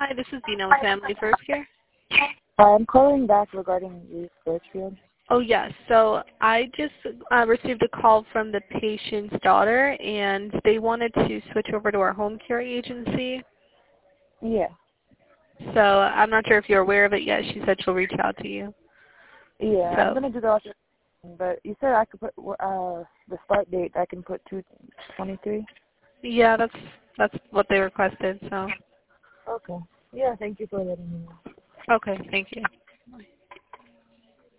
Hi, this is Dina with Family First Care. I'm calling back regarding Ruth Birchfield. Oh, yes. So I just received a call from the patient's daughter, and they wanted to switch over to our home care agency. Yeah. So I'm not sure if you're aware of it yet. She said she'll reach out to you. Yeah, So, I'm going to do the alteration, but you said I could put the start date, I can put 2/23? yeah, that's what they requested. So, Okay. Yeah, thank you for letting me know. okay, thank you.